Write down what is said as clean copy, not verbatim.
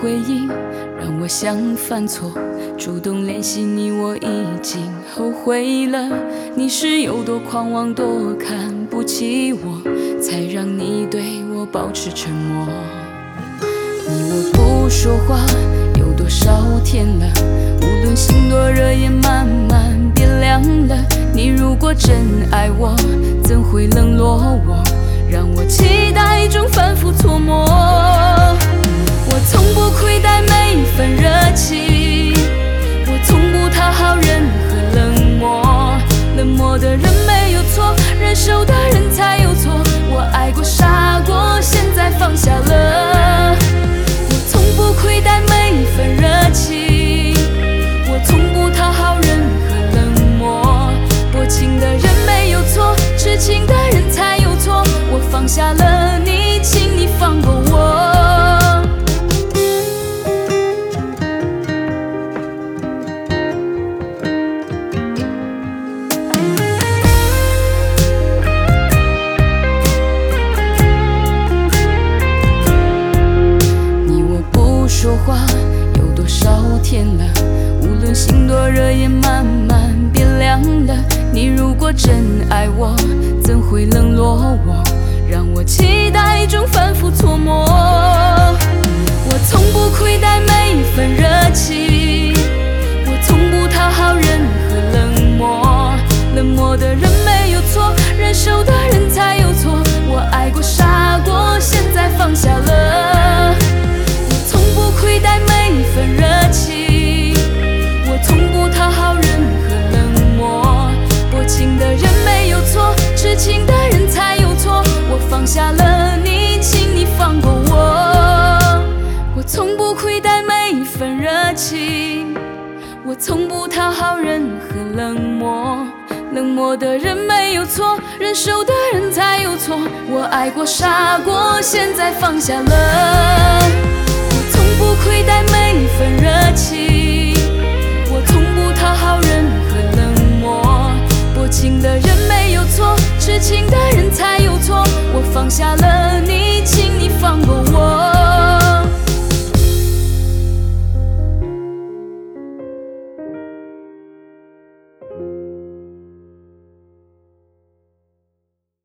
回应让我想犯错，主动联系你我已经后悔了。你是有多狂妄多看不起我，才让你对我保持沉默。你我不说话有多少天了，无论心多热也慢慢变凉了。你如果真爱我，怎会冷落我，让我期待中反复琢磨。我从不亏待每一份热情，我从不讨好任何冷漠。冷漠的人没有错，忍受的人才有错。我爱过傻过，现在放下了。我从不亏待每一份热情，我从不讨好任何冷漠。薄情的人没有错，痴情的人才有错。我放下了你，请你放过我。你我不说话有多少天了，无论心多热也慢慢变凉了。你如果真爱我，怎会冷落我，让我期待中反复琢磨。我从不亏待每一份热情，我从不讨好任何冷漠。冷漠的人没有错，忍受的人才有错。我爱过傻过，现在放下了。我从不亏待每一份热情，我从不讨好任何冷漠。薄情的人没有错，痴情的人才有错。我放下了你，请你放过我。我从不亏待每一份热情，我从不讨好任何冷漠。冷漠的人没有错，忍受的人才有错。我爱过傻过，现在放下了。我从不亏待每一份热情，我从不讨好任何冷漠。薄情的人没有错，痴情的人才有错。我放下了